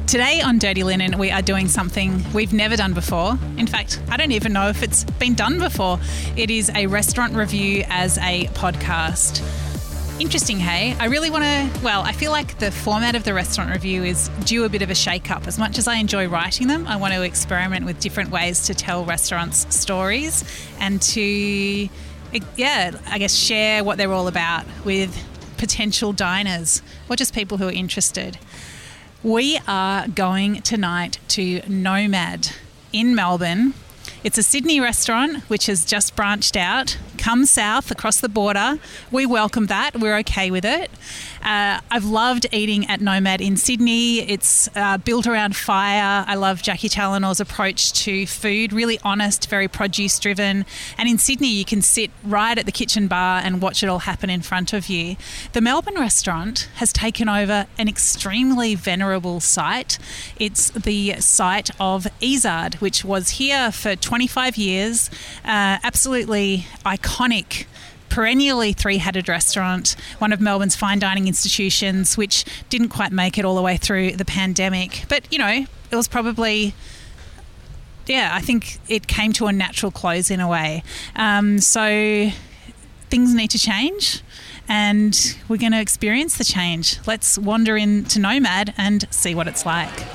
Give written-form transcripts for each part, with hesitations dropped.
Today on Dirty Linen, we are doing something we've never done before. In fact, I don't even know if it's been done before. It is a restaurant review as a podcast. Interesting, hey? I feel like the format of the restaurant review is due a bit of a shake-up. As much as I enjoy writing them, I want to experiment with different ways to tell restaurants' stories and to, share what they're all about with potential diners or just people who are interested. We are going tonight to Nomad in Melbourne. It's a Sydney restaurant which has just branched out, come south across the border. We welcome that. We're okay with it. I've loved eating at Nomad in Sydney. It's built around fire. I love Jackie Challenor's approach to food, really honest, very produce driven. And in Sydney, you can sit right at the kitchen bar and watch it all happen in front of you. The Melbourne restaurant has taken over an extremely venerable site. It's the site of Izard, which was here for 25 years. Absolutely iconic, perennially three-headed restaurant, one of Melbourne's fine dining institutions, which didn't quite make it all the way through the pandemic. But, it was probably, I think it came to a natural close in a way. So things need to change and we're going to experience the change. Let's wander into Nomad and see what it's like.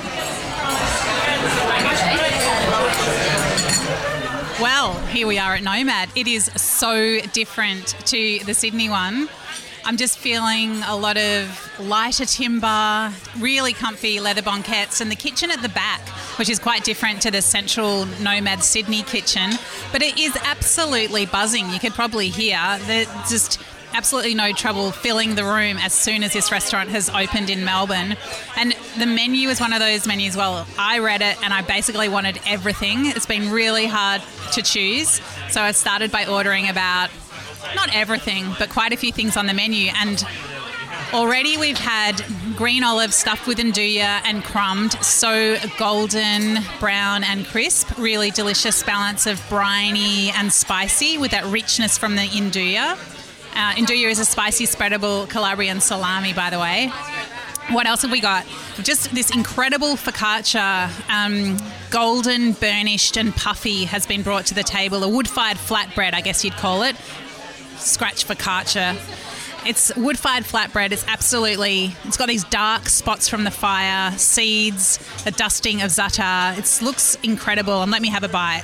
Well, here we are at Nomad. It is so different to the Sydney one. I'm just feeling a lot of lighter timber, really comfy leather banquettes, and the kitchen at the back, which is quite different to the central Nomad Sydney kitchen. But it is absolutely buzzing. You could probably hear. There's just absolutely no trouble filling the room as soon as this restaurant has opened in Melbourne. And the menu is one of those menus, I read it and I basically wanted everything. It's been really hard to choose. So I started by ordering about, not everything, but quite a few things on the menu. And already we've had green olive stuffed with nduja and crumbed, so golden, brown and crisp. Really delicious balance of briny and spicy with that richness from the nduja. Nduja is a spicy spreadable Calabrian salami, by the way. What else have we got? Just this incredible focaccia, golden, burnished and puffy, has been brought to the table. A wood-fired flatbread, I guess you'd call it. Scratch focaccia. It's wood-fired flatbread. It's got these dark spots from the fire, seeds, a dusting of za'atar. It looks incredible, and let me have a bite.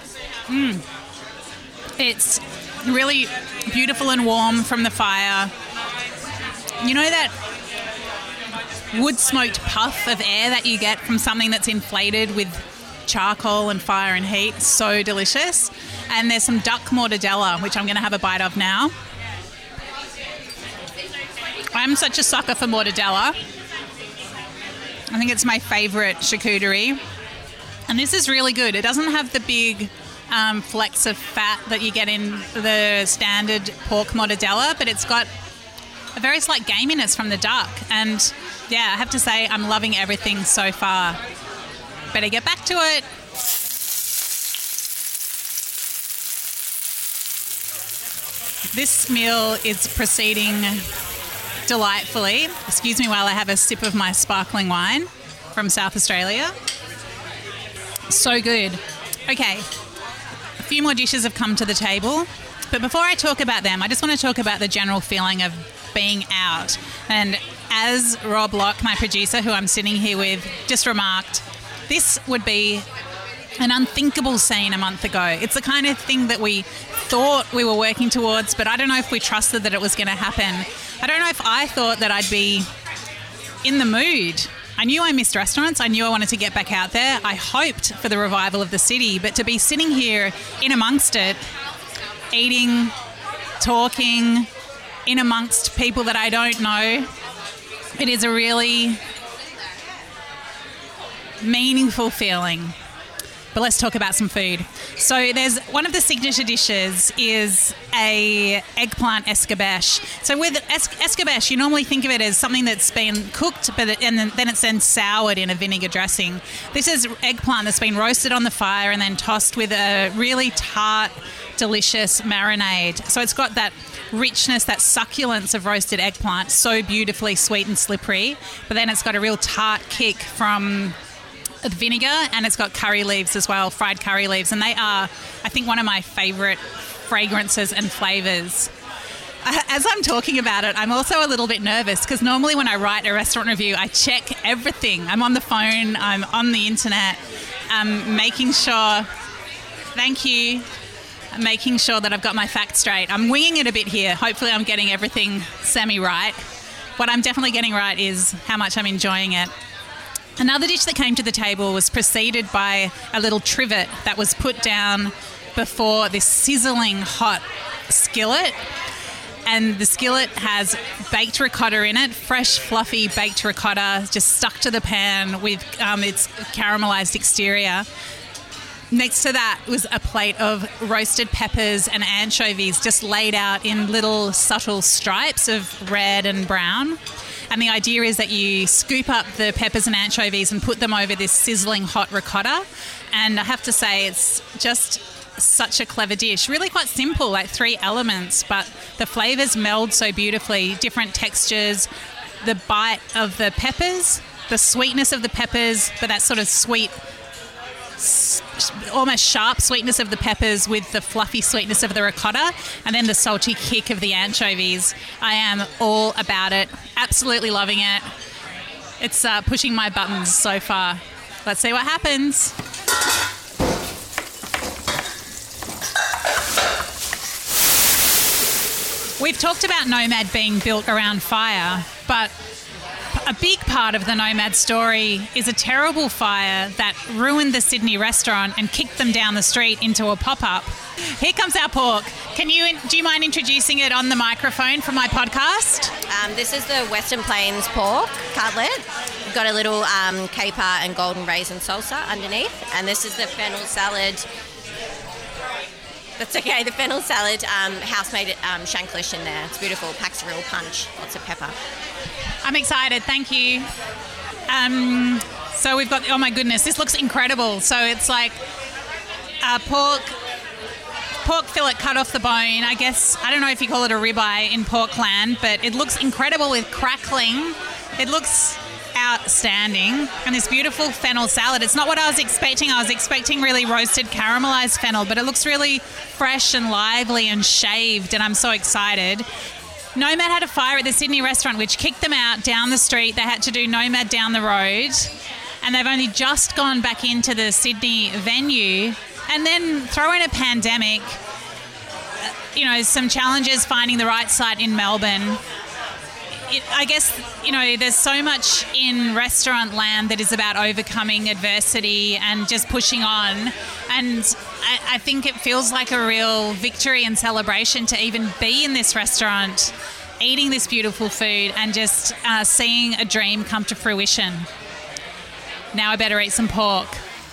It's really beautiful and warm from the fire. You know that wood-smoked puff of air that you get from something that's inflated with charcoal and fire and heat? So delicious. And there's some duck mortadella, which I'm going to have a bite of now. I'm such a sucker for mortadella. I think it's my favourite charcuterie. And this is really good. It doesn't have the big flecks of fat that you get in the standard pork mortadella, but it's got a very slight gaminess from the duck. And I have to say I'm loving everything so far. Better get back to it. This meal is proceeding delightfully. Excuse me while I have a sip of my sparkling wine from South Australia. So good. Okay. A few more dishes have come to the table, but before I talk about them, I just want to talk about the general feeling of being out. And as Rob Locke, my producer, who I'm sitting here with, just remarked, this would be an unthinkable scene a month ago. It's the kind of thing that we thought we were working towards, but I don't know if we trusted that it was going to happen. I don't know if I thought that I'd be in the mood. I knew I missed restaurants. I knew I wanted to get back out there. I hoped for the revival of the city, but to be sitting here in amongst it, eating, talking, in amongst people that I don't know, it is a really meaningful feeling. But let's talk about some food. So there's one of the signature dishes is a eggplant escabeche. So with escabeche, you normally think of it as something that's been cooked, and then it's then soured in a vinegar dressing. This is eggplant that's been roasted on the fire and then tossed with a really tart, delicious marinade. So it's got that richness, that succulence of roasted eggplant, so beautifully sweet and slippery. But then it's got a real tart kick from the vinegar, and it's got curry leaves as well, fried curry leaves. And they are, I think, one of my favourite fragrances and flavours. As I'm talking about it, I'm also a little bit nervous because normally when I write a restaurant review, I check everything. I'm on the phone, I'm on the internet, making sure, thank you, making sure that I've got my facts straight. I'm winging it a bit here. Hopefully I'm getting everything semi-right. What I'm definitely getting right is how much I'm enjoying it. Another dish that came to the table was preceded by a little trivet that was put down before this sizzling hot skillet. And the skillet has baked ricotta in it, fresh, fluffy baked ricotta, just stuck to the pan with its caramelised exterior. Next to that was a plate of roasted peppers and anchovies just laid out in little subtle stripes of red and brown. And the idea is that you scoop up the peppers and anchovies and put them over this sizzling hot ricotta. And I have to say, it's just such a clever dish. Really quite simple, like 3 elements, but the flavours meld so beautifully, different textures, the bite of the peppers, the sweetness of the peppers, but that sort of sweet, almost sharp sweetness of the peppers with the fluffy sweetness of the ricotta, and then the salty kick of the anchovies. I am all about it. Absolutely loving it. It's pushing my buttons so far. Let's see what happens. We've talked about Nomad being built around fire, but a big part of the Nomad story is a terrible fire that ruined the Sydney restaurant and kicked them down the street into a pop-up. Here comes our pork. Do you mind introducing it on the microphone for my podcast? This is the Western Plains pork cutlet. We've got a little caper and golden raisin salsa underneath, and this is the fennel salad. That's okay, the fennel salad, house-made shanklish in there. It's beautiful, packs a real punch, lots of pepper. I'm excited, thank you. So we've got, oh my goodness, this looks incredible. So it's like pork fillet cut off the bone. I guess, I don't know if you call it a ribeye in Porkland, but it looks incredible with crackling. It looks outstanding. And this beautiful fennel salad. It's not what I was expecting. I was expecting really roasted caramelized fennel, but it looks really fresh and lively and shaved, and I'm so excited. Nomad had a fire at the Sydney restaurant which kicked them out down the street. They had to do Nomad down the road, and they've only just gone back into the Sydney venue. And then throw in a pandemic, some challenges finding the right site in Melbourne. I guess, there's so much in restaurant land that is about overcoming adversity and just pushing on. And I think it feels like a real victory and celebration to even be in this restaurant, eating this beautiful food and just seeing a dream come to fruition. Now I better eat some pork.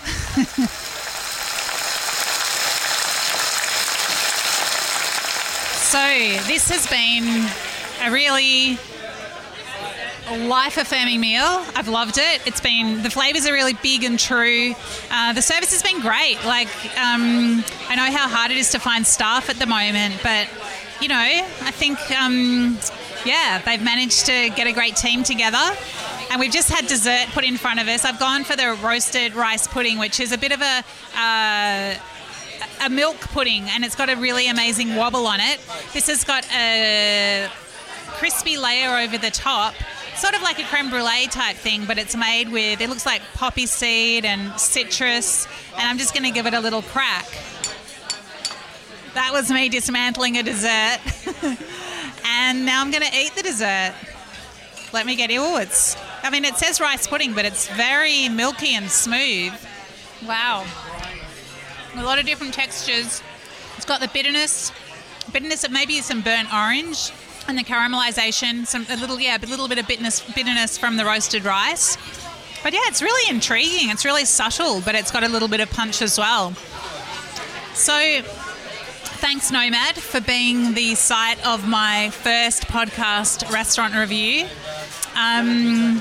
So this has been a really life-affirming meal. I've loved it. The flavours are really big and true. The service has been great. I know how hard it is to find staff at the moment, but, I think, they've managed to get a great team together. And we've just had dessert put in front of us. I've gone for the roasted rice pudding, which is a bit of a milk pudding, and it's got a really amazing wobble on it. This has got a crispy layer over the top, sort of like a creme brulee type thing, but it's made with, it looks like poppy seed and citrus, and I'm just going to give it a little crack. That was me dismantling a dessert. And now I'm going to eat the dessert. Let me get it. It says rice pudding, but it's very milky and smooth. Wow. A lot of different textures. It's got the bitterness of maybe some burnt orange, and the caramelization, a little bit of bitterness from the roasted rice. But yeah, it's really intriguing. It's really subtle, but it's got a little bit of punch as well. So thanks, Nomad, for being the site of my first podcast restaurant review. I'm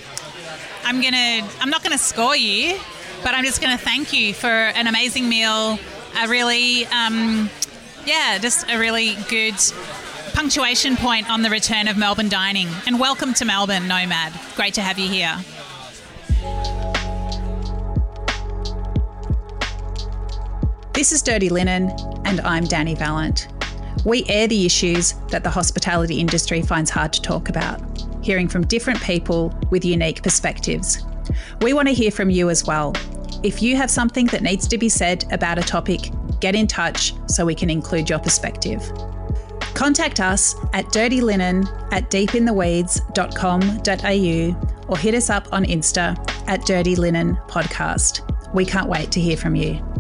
not gonna score you, but I'm just going to thank you for an amazing meal, just a really good punctuation point on the return of Melbourne dining. And welcome to Melbourne, Nomad. Great to have you here. This is Dirty Linen, and I'm Danny Vallant. We air the issues that the hospitality industry finds hard to talk about, hearing from different people with unique perspectives. We want to hear from you as well. If you have something that needs to be said about a topic, get in touch so we can include your perspective. Contact us at dirtylinen@deepintheweeds.com.au or hit us up on Insta at Dirty Linen Podcast. We can't wait to hear from you.